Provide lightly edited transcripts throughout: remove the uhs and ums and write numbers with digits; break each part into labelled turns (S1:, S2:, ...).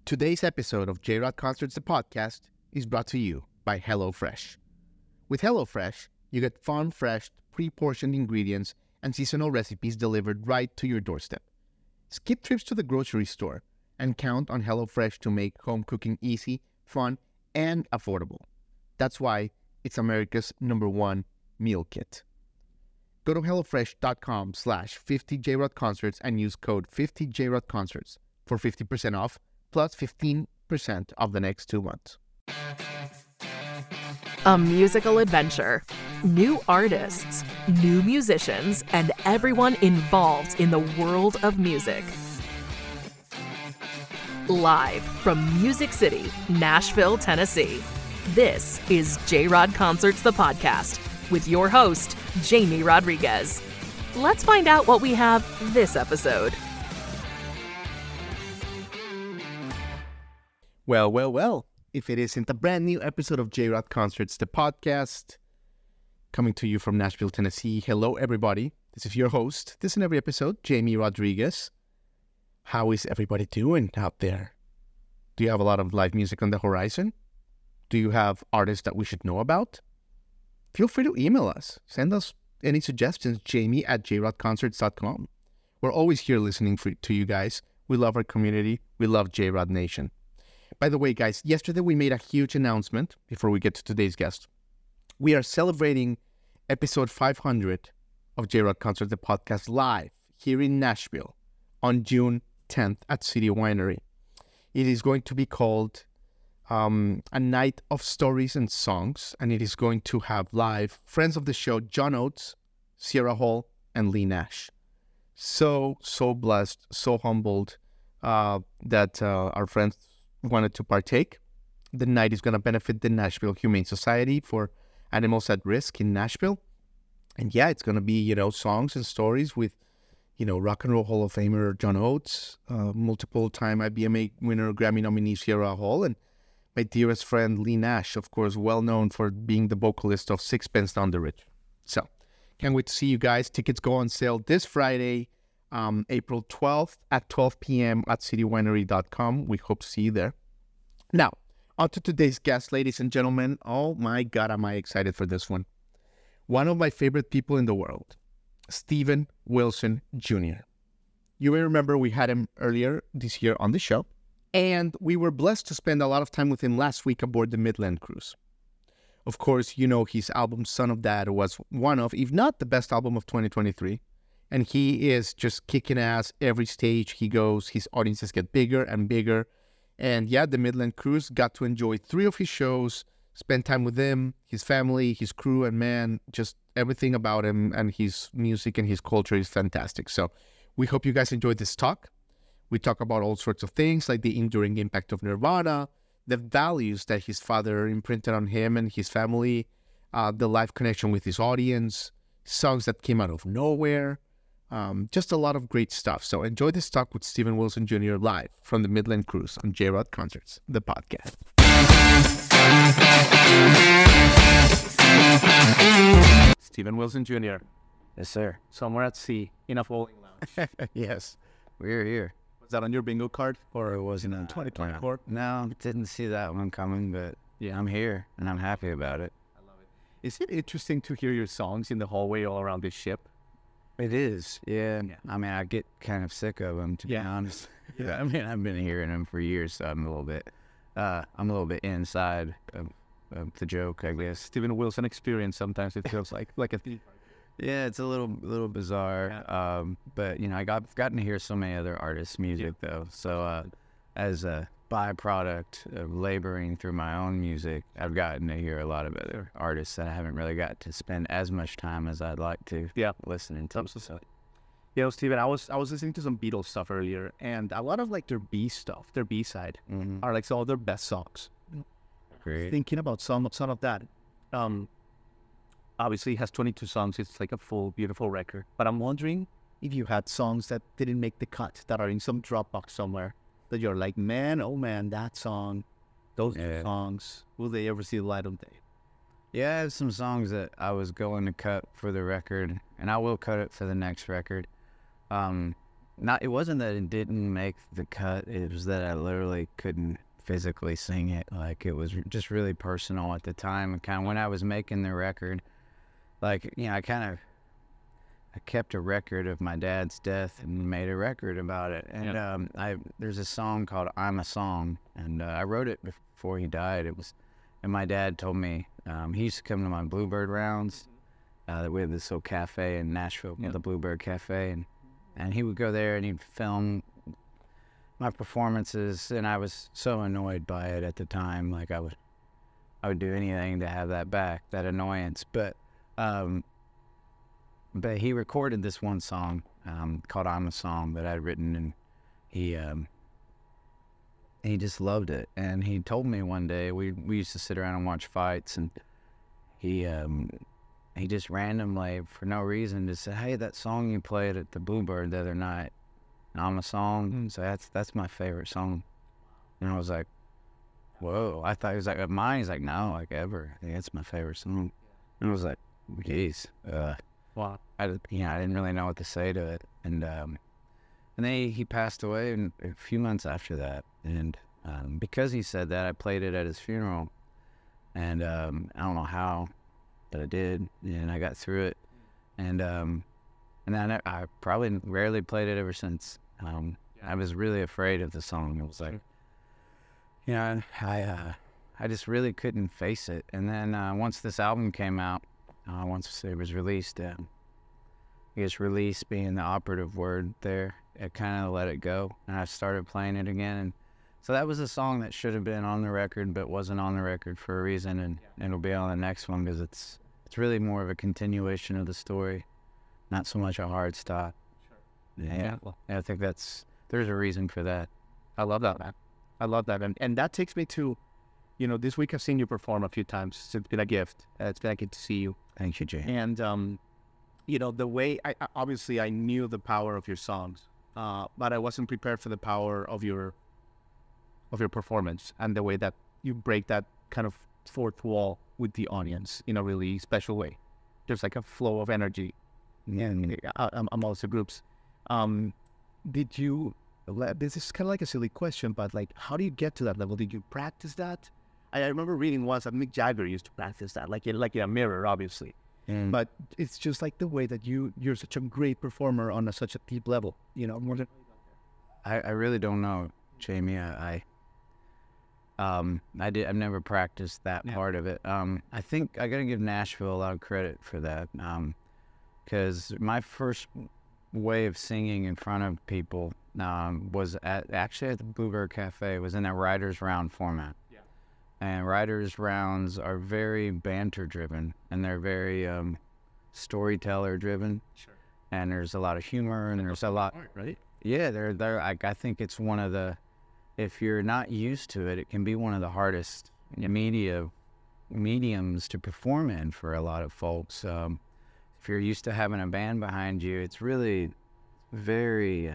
S1: Today's episode of J-Rod Concerts, the podcast, is brought to you by HelloFresh. With HelloFresh, you get farm-fresh, pre-portioned ingredients and seasonal recipes delivered right to your doorstep. Skip trips to the grocery store and count on HelloFresh to make home cooking easy, fun, and affordable. That's why it's America's #1 meal kit. Go to HelloFresh.com/50JRodConcerts and use code 50JRodConcerts for 50% off plus 15% off the next 2 months.
S2: A musical adventure. New artists, new musicians, and everyone involved in the world of music. Live from Music City, Nashville, Tennessee. This is J-Rod Concerts, the podcast, with your host, Jamie Rodriguez. Let's find out what we have this episode.
S1: Well. If it isn't a brand new episode of J-Rod Concerts, the podcast, coming to you from Nashville, Tennessee. Hello, everybody. This is your host, this in every episode, Jamie Rodriguez. How is everybody doing out there? Do you have a lot of live music on the horizon? Do you have artists that we should know about? Feel free to email us. Send us any suggestions, jamie@jrodconcerts.com. We're always here listening to you guys. We love our community. We love J-Rod Nation. By the way, guys, yesterday we made a huge announcement before we get to today's guest. We are celebrating episode 500 of J-Rod Concerts, the podcast, live here in Nashville on June 10th at City Winery. It is going to be called a night of stories and songs, and it is going to have live friends of the show, John Oates, Sierra Hall, and Lee Nash. So blessed, so humbled that our friends wanted to partake. The night is going to benefit the Nashville Humane Society for Animals at Risk in Nashville. And yeah, it's going to be, songs and stories with, Rock and Roll Hall of Famer John Oates, multiple-time IBMA winner, Grammy nominee Sierra Hall, and my dearest friend Lee Nash, of course, well known for being the vocalist of Sixpence None the Richer. So, can't wait to see you guys. Tickets go on sale this Friday, April 12th at 12 p.m. at citywinery.com. We hope to see you there. Now, on to today's guest, ladies and gentlemen. Oh my God, am I excited for this one. One of my favorite people in the world, Steven Wilson Jr. You may remember we had him earlier this year on the show, and we were blessed to spend a lot of time with him last week aboard the Midland Cruise. Of course, his album Son of Dad was one of, if not the best album of 2023. And he is just kicking ass every stage he goes. His audiences get bigger and bigger. And yeah, the Midland Cruise got to enjoy 3 of his shows, spend time with him, his family, his crew, and man, just everything about him and his music and his culture is fantastic. So we hope you guys enjoyed this talk. We talk about all sorts of things like the enduring impact of Nirvana, the values that his father imprinted on him and his family, the live connection with his audience, songs that came out of nowhere. Just a lot of great stuff. So enjoy this talk with Steven Wilson Jr. live from the Midland Cruise on J-Rod Concerts, the podcast. Steven Wilson Jr.
S3: Yes, sir.
S1: Somewhere at sea in a bowling lounge.
S3: Yes, we're here.
S1: Was that on your bingo card?
S3: Or it wasn't in
S1: 2024?
S3: No, didn't see that one coming, but yeah, I'm here and I'm happy about it.
S1: I love it. Is it interesting to hear your songs in the hallway all around this ship?
S3: It is, yeah. I mean, I get kind of sick of them, to be honest. Yeah. I mean, I've been hearing them for years, so I'm a little bit inside of the joke, I guess.
S1: Steven Wilson experience. Sometimes it feels like a theme park.
S3: Yeah, it's a little bizarre. Yeah. But I've gotten to hear so many other artists' music though. So as a byproduct of laboring through my own music, I've gotten to hear a lot of other artists that I haven't really got to spend as much time as I'd like to listening to.
S1: So. Yeah, Steven, I was listening to some Beatles stuff earlier, and a lot of like their B stuff, their B side, are like some of their best songs.
S3: Great.
S1: Thinking about Son of That, obviously it has 22 songs. It's like a full, beautiful record. But I'm wondering if you had songs that didn't make the cut, that are in some Dropbox somewhere, that you're like, man, oh man, that song, those songs, will they ever see the light of day?
S3: Yeah, I have some songs that I was going to cut for the record, and I will cut it for the next record. It wasn't that it didn't make the cut. It was that I literally couldn't physically sing it. Like, it was just really personal at the time. And kind of when I was making the record, like, you know, I kept a record of my dad's death and made a record about it. And there's a song called "I'm a Song," and I wrote it before he died. And my dad told me he used to come to my Bluebird rounds. We have this little cafe in Nashville called the Bluebird Cafe, and he would go there and he'd film my performances, and I was so annoyed by it at the time. Like, I would do anything to have that back, that annoyance. But he recorded this one song called "I'm a Song" that I'd written, and he just loved it. And he told me one day, we used to sit around and watch fights, and he just randomly, for no reason, just said, "Hey, that song you played at the Bluebird the other night, I'm a Song." So that's my favorite song. And I was like, whoa. I thought he was like, mine. He's like, no, like, ever. I think that's my favorite song. And I was like, geez.
S1: Wow.
S3: I didn't really know what to say to it. And then he passed away a few months after that. And because he said that, I played it at his funeral. And I don't know how, but I did, and I got through it. And then I probably rarely played it ever since. I was really afraid of the song. It was like, you know, I just really couldn't face it. And then once this album came out, once it was released, I guess release being the operative word there, I kind of let it go, and I started playing it again. And so that was a song that should have been on the record, but wasn't on the record for a reason, and it'll be on the next one because it's really more of a continuation of the story, not so much a hard stop. Sure. Yeah. I think there's a reason for that.
S1: I love that, man. I love that. And that takes me to, you know, this week I've seen you perform a few times. It's been a gift. It's been a gift to see you.
S3: Thank you, Jay.
S1: And, you know, the way, obviously I knew the power of your songs, but I wasn't prepared for the power of your performance and the way that you break that kind of fourth wall with the audience in a really special way. There's like a flow of energy amongst the groups. Did you, this is kind of like a silly question, but like, how do you get to that level? Did you practice that? I remember reading once that Mick Jagger used to practice that, like in a mirror, obviously. But it's just like the way that you're such a great performer on such a deep level, you know. More than
S3: I really don't know, Jamie. I've never practiced that part of it. I think I gotta give Nashville a lot of credit for that, because my first way of singing in front of people was actually at the Bluebird Cafe. It was in a writer's round format. Yeah. And writer's rounds are very banter driven, and they're very storyteller driven. Sure. And there's a lot of humor, and there's a lot,
S1: right?
S3: Yeah, they're I think it's one of the, if you're not used to it, it can be one of the hardest mediums to perform in for a lot of folks. If you're used to having a band behind you, it's really very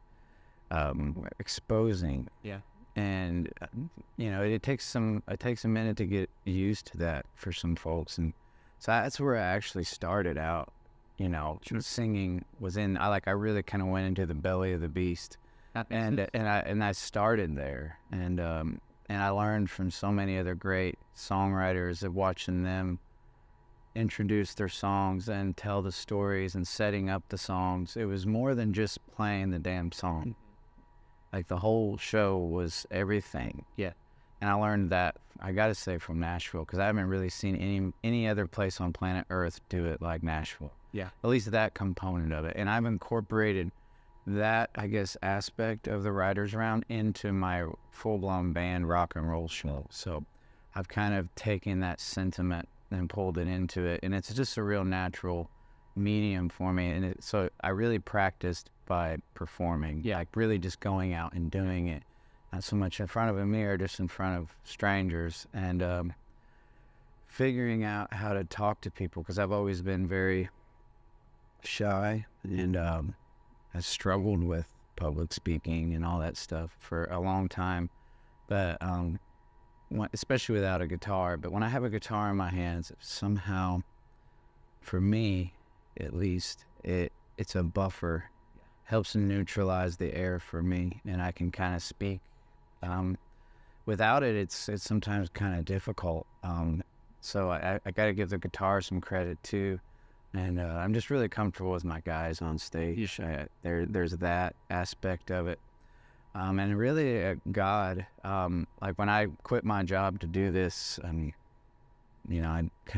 S3: exposing. Yeah. And you know, it takes a minute to get used to that for some folks, and so that's where I actually started out. You know, singing was I really kind of went into the belly of the beast. And I started there, and I learned from so many other great songwriters of watching them introduce their songs and tell the stories and setting up the songs. It was more than just playing the damn song. Like, the whole show was everything. Yeah. And I learned that, I gotta say, from Nashville, because I haven't really seen any other place on planet Earth do it like Nashville. Yeah. At least that component of it. And I've incorporated that, I guess, aspect of the writer's round into my full-blown band rock and roll show. So I've kind of taken that sentiment and pulled it into it, and it's just a real natural medium for me. And so I really practiced by performing, like really just going out and doing it, not so much in front of a mirror, just in front of strangers, and figuring out how to talk to people, because I've always been very shy, and I struggled with public speaking and all that stuff for a long time, but especially without a guitar. But when I have a guitar in my hands, somehow, for me at least, it's a buffer helps neutralize the air for me, and I can kind of speak. Without it, it's sometimes kind of difficult. So I got to give the guitar some credit too, and I'm just really comfortable with my guys on stage. There's that aspect of it, and really God. Like when I quit my job to do this, you know,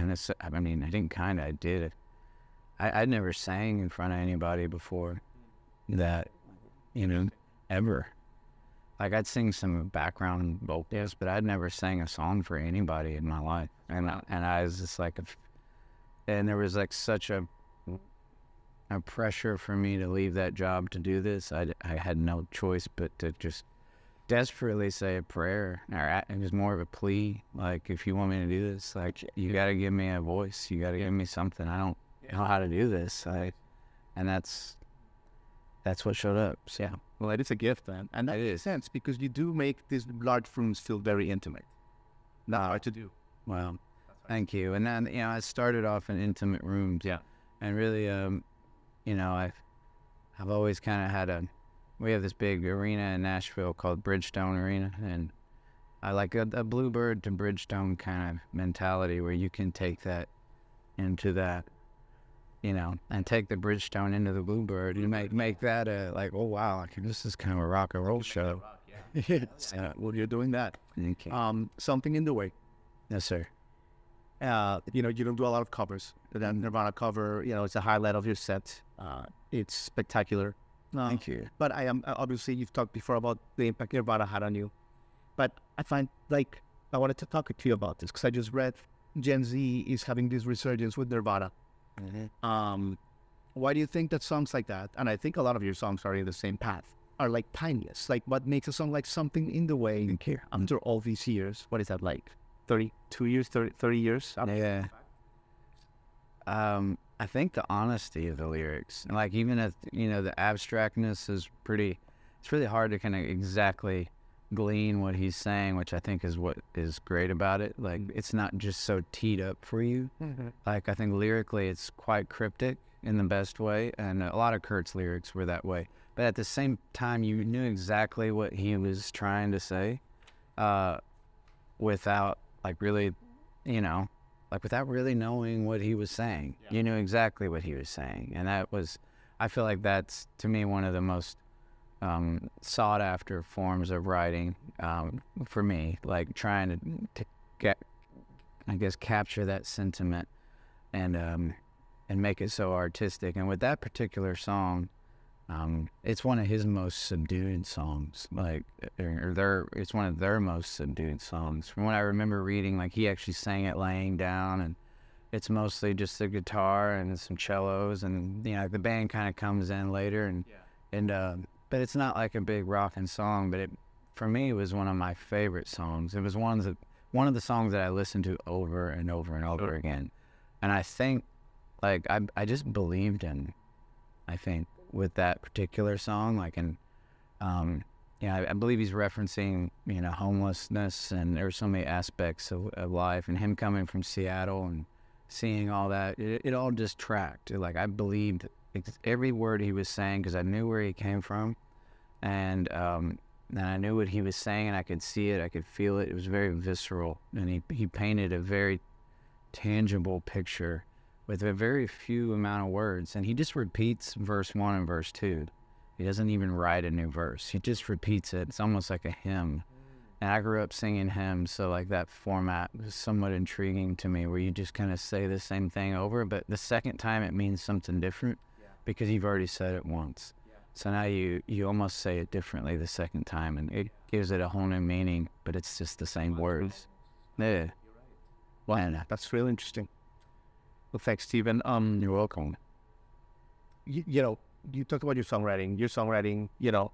S3: I did it. I'd never sang in front of anybody before that, you know, ever. Like I'd sing some background vocals, but I'd never sang a song for anybody in my life. And I was just like, and there was like such a pressure for me to leave that job to do this. I had no choice but to just desperately say a prayer. It was more of a plea. Like, if you want me to do this, like, you got to give me a voice. You got to give me something. I don't know how to do this. And that's what showed up. So.
S1: Yeah. Well, it is a gift, man. And that makes sense because you do make these large rooms feel very intimate. Not hard to do.
S3: Well, thank you. And then, you know, I started off in intimate rooms.
S1: Yeah.
S3: And really, you know, I've always kind of had we have this big arena in Nashville called Bridgestone Arena. And I like a Bluebird to Bridgestone kind of mentality where you can take that into that, you know, and take the Bridgestone into the Bluebird. You make that like, oh wow, this is kind of a rock and roll show.
S1: Yes. Well, you're doing that.
S3: Okay.
S1: Something in the Way.
S3: Yes, sir.
S1: You know, you don't do a lot of covers. The Nirvana cover, you know, it's a highlight of your set. It's spectacular.
S3: Thank you.
S1: But I am obviously you've talked before about the impact Nirvana had on you. But I find like I wanted to talk to you about this because I just read Gen Z is having this resurgence with Nirvana. Mm-hmm. Why do you think that songs like that, and I think a lot of your songs are in the same path, are like timeless? Like what makes a song like Something in the Way after all these years? What is that like? 32 years, 30 years?
S3: Yeah. I think the honesty of the lyrics, and like even if, you know, the abstractness is it's really hard to kind of exactly glean what he's saying, which I think is what is great about it. Like it's not just so teed up for you. Mm-hmm. Like I think lyrically it's quite cryptic in the best way, and a lot of Kurt's lyrics were that way. But at the same time, you knew exactly what he was trying to say, without like really, you know, like without really knowing what he was saying. Yeah. You knew exactly what he was saying, and I feel like that's to me one of the most sought after forms of writing for me, like trying to get, I guess, capture that sentiment and make it so artistic. And with that particular song, it's one of his most subdued songs, like, it's one of their most subdued songs. From what I remember reading, like he actually sang it laying down, and it's mostly just the guitar and some cellos, and you know the band kind of comes in later, but it's not like a big rockin' song. But for me, it was one of my favorite songs. It was one of the songs that I listened to over and over and over again. And I think, like, I just believed in, I think, with that particular song, like, and I believe he's referencing, you know, homelessness, and there's so many aspects of life, and him coming from Seattle and seeing all that, it all just tracked. Like, I believed every word he was saying because I knew where he came from, and I knew what he was saying, and I could see it, I could feel it. It was very visceral, and he painted a very tangible picture with a very few amount of words, and he just repeats verse 1 and verse 2. He doesn't even write a new verse. He just repeats it. It's almost like a hymn. And I grew up singing hymns, so like that format was somewhat intriguing to me, where you just kind of say the same thing over, but the second time it means something different because you've already said it once. So now you almost say it differently the second time, and it gives it a whole new meaning, but it's just the same words. Yeah.
S1: Well, that's really interesting. Well, thanks, Steven.
S3: You're welcome.
S1: You know, you talked about your songwriting, you know,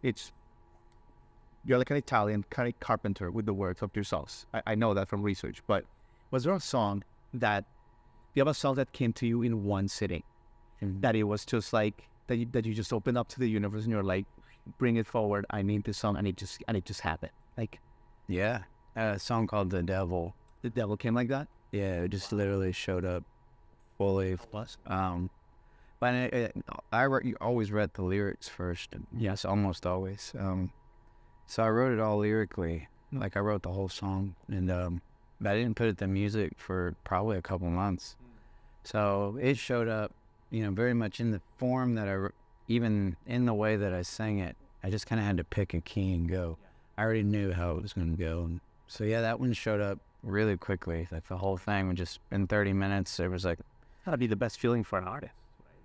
S1: you're like an Italian kind of carpenter with the words of your songs. I know that from research, but was there a song that came to you in one sitting, that it was just like, that you just opened up to the universe and you're like, bring it forward, I need this song, and it just happened? Like,
S3: yeah, a song called The Devil.
S1: The Devil came like that?
S3: Yeah, it just literally showed up fully. But you always read the lyrics first. Yes, almost always. So I wrote it all lyrically. Like I wrote the whole song, and but I didn't put it to music for probably a couple months. So it showed up, very much in the form that even in the way that I sang it. I just kind of had to pick a key and go. I already knew how it was going to go. And so yeah, that one showed up really quickly. Like the whole thing was just in 30 minutes. It was like,
S4: That'd be the best feeling for an artist.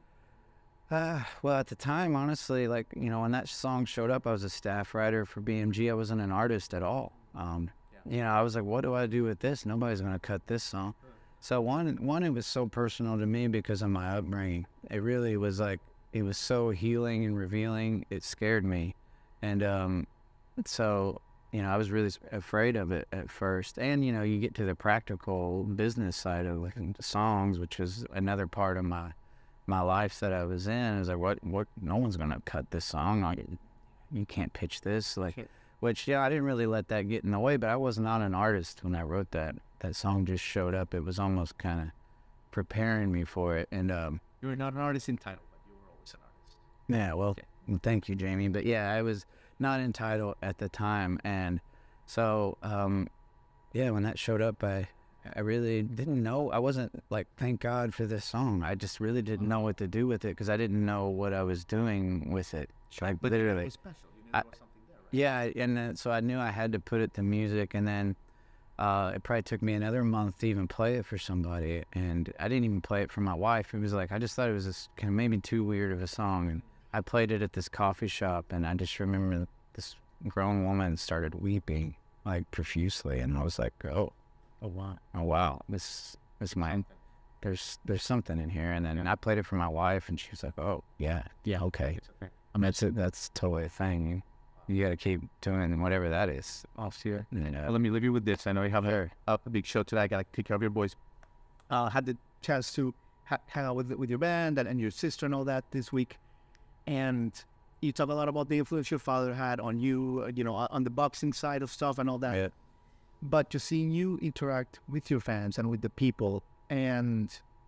S3: well, at the time, honestly, like, when that song showed up, I was a staff writer for BMG. I wasn't an artist at all. I was like, what do I do with this? Nobody's going to cut this song. So one, it was so personal to me because of my upbringing. It really was like, it was so healing and revealing. It scared me. And so, I was really afraid of it at first. And, you get to the practical business side of listening to songs, which is another part of my life that I was in. I was like, what, no one's going to cut this song. You can't pitch this. Like, which, I didn't really let that get in the way, but I was not an artist when I wrote that. That song just showed up. It was almost kind of preparing me for it. And,
S4: You were not an artist in title, but you were always an artist.
S3: yeah, well, thank you, Jamie. But yeah, I was not entitled at the time. And so, when that showed up, I really didn't know. I wasn't like, thank God for this song. I just really didn't know what to do with it because I didn't know what I was doing with it. Like,
S4: But
S3: literally.
S4: it was special. You knew there was something there, right?
S3: Yeah, and then, so I knew I had to put it to music, and then it probably took me another month to even play it for somebody, and I didn't even play it for my wife. It was like, I just thought it was this kind of maybe too weird of a song, and I played it at this coffee shop, and I just remember this grown woman started weeping, like, profusely, and I was like, oh wow, this my, there's something in here, and then I played it for my wife, and she was like, oh yeah, okay. I mean, that's totally a thing. You got to keep doing whatever that is.
S4: Off here.
S3: And,
S4: Well, let me leave you with this. I know you have a big show today. I got to take care of your boys. Had the chance to hang out with your band and your sister and all that this week. And you talk a lot about the influence your father had on you, on the boxing side of stuff and all that.
S3: Yeah.
S4: But just seeing you interact with your fans and with the people and,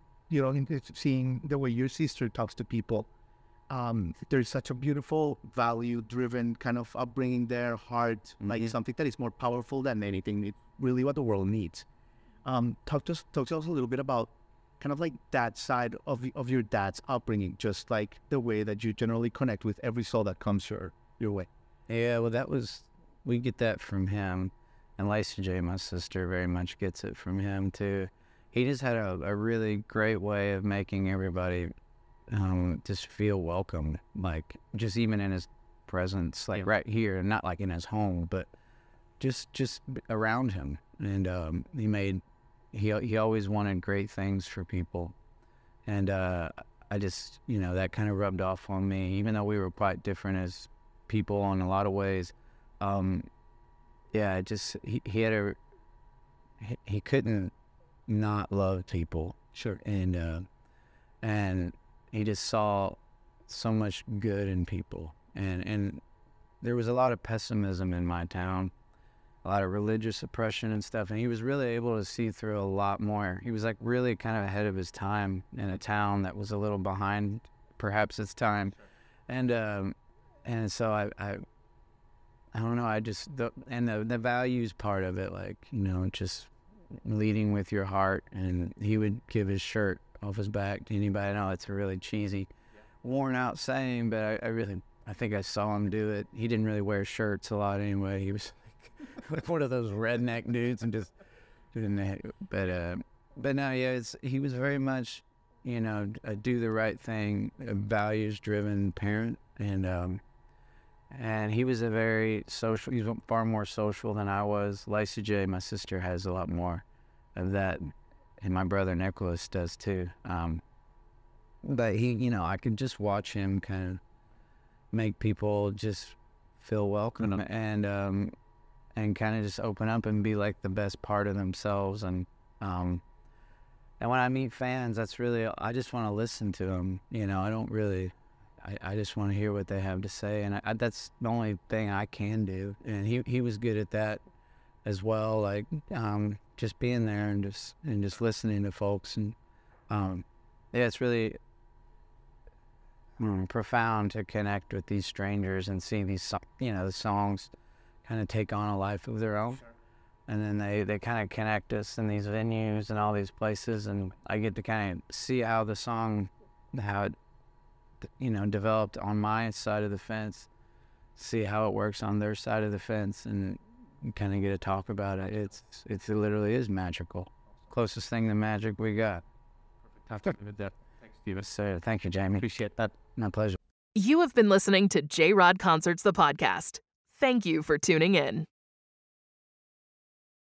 S4: seeing the way your sister talks to people, there's such a beautiful value-driven kind of upbringing there, heart, like something that is more powerful than anything. It's really what the world needs. Talk to us a little bit about kind of like that side of your dad's upbringing, just like the way that you generally connect with every soul that comes your way.
S3: Yeah, well, we get that from him. And Lacey J, my sister, very much gets it from him, too. He just had a really great way of making everybody just feel welcomed, like just even in his presence, like right here, and not like in his home, but just around him. And he always wanted great things for people, and I just, that kind of rubbed off on me, even though we were quite different as people in a lot of ways. He couldn't not love people.
S4: Sure.
S3: And he just saw so much good in people. And there was a lot of pessimism in my town, a lot of religious oppression and stuff. And he was really able to see through a lot more. He was like really kind of ahead of his time in a town that was a little behind perhaps its time. Sure. And so I don't know, the values part of it, like, just leading with your heart. And he would give his shirt off his back to anybody. I know it's a really cheesy, worn out saying, but I think I saw him do it. He didn't really wear shirts a lot anyway. He was like one of those redneck dudes and just doing that. But no, yeah, he was very much, a do the right thing, a values driven parent. And he was a very social, he was far more social than I was. Lacey J, my sister, has a lot more of that. And my brother Nicholas does too. But he, I could just watch him kind of make people just feel welcome and kind of just open up and be like the best part of themselves. And when I meet fans, that's really, I just want to listen to them. I don't really, I just want to hear what they have to say. And that's the only thing I can do. And he was good at that as well. Like, just being there and just listening to folks. And, it's really, profound to connect with these strangers and see these, the songs kind of take on a life of their own. Sure. And then they kind of connect us in these venues and all these places, and I get to kind of see how the song, how it, developed on my side of the fence, see how it works on their side of the fence, and kind of get to talk about it. It literally is magical. Closest thing to magic we got.
S1: Perfect. Thanks, Steven.
S3: So, thank you, Jamie.
S1: Appreciate that.
S3: My pleasure.
S2: You have been listening to J-Rod Concerts, the podcast. Thank you for tuning in.